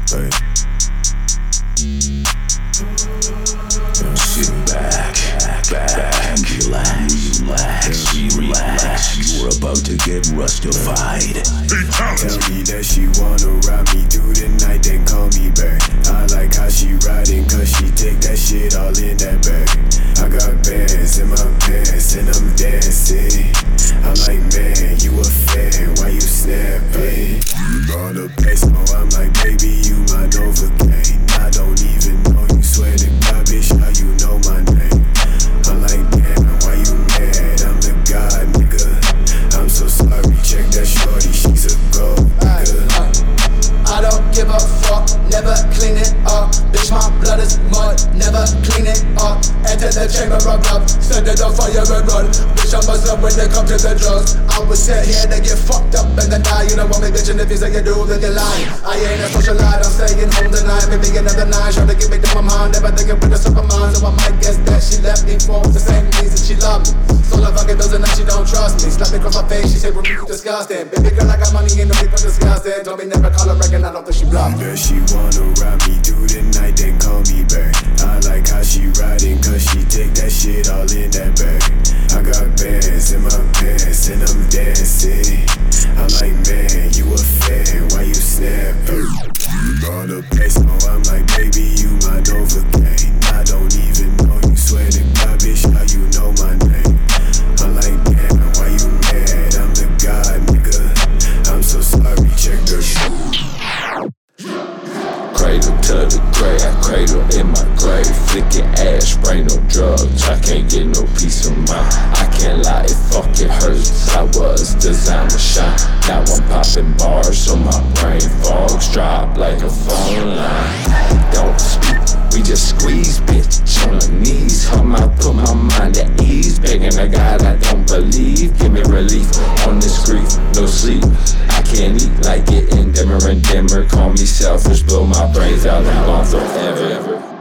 Hey. Sit back, relax. You're about to get rustified. Tell me that she wanna ride me through the night, then call me back. I like how she riding, cause she take that shit all in that bag. I got bands in my pants and I'm dancing. I'm like, man, you a fan, why you snapping? You brought a place, oh, I'm like, baby, you my Novocaine. I don't even know you, swear to God, bitch, how you know my name? I'm like, damn, why you mad? I'm the god, nigga. I'm so sorry, check that shorty, she's a gold nigga. I don't give a fuck, never clean it up. Bitch, my blood is mud, never clean it up. Enter the chamber of love, set it on fire and run. Bitch, I'm buzzing when they come to the drugs. I was set here to get fucked up and then die. You don't want me, bitch, and if you say you do, then you're lying. I ain't a socialite, I'm staying home tonight. Maybe another night, trying to get me to my mind. Never thinking with a super mind, so I might guess that she left me for the same reason she loved me. So I fucking doesn't and she don't trust me. Slap me across my face, she said, well, you disgusting. Baby girl, I got money, ain't no people disgusting. Told me never call her reckon, I don't think she bluff. That she wanna ride me through the night, then call me back. I like how she riding, cause she take that shit all in that bag. I got bands in my pants and I'm dancing. I'm like, man, you a fan, why you snapping? You brought a place, oh, I'm like, baby, you my Novocaine. I don't even know you, swear to God, bitch, how you know my name? I'm like, damn, why you mad? I'm the god, nigga. I'm so sorry, check the shit. Cradle to the grave, I cradle in my grave. Flicking ash, spray no drugs. I can't get no peace of mind. I can't lie, it fucking hurts. I was designed to shine. Now I'm popping bars, so my brain fogs drop like a phone line. Don't speak, we just squeeze, bitch, on her knees. Her mouth put my mind at ease. Begging a God I don't believe. Give me relief on this grief, no sleep. I can't eat like getting dimmer and dimmer. Call me selfish, blow my brains out and gone forever.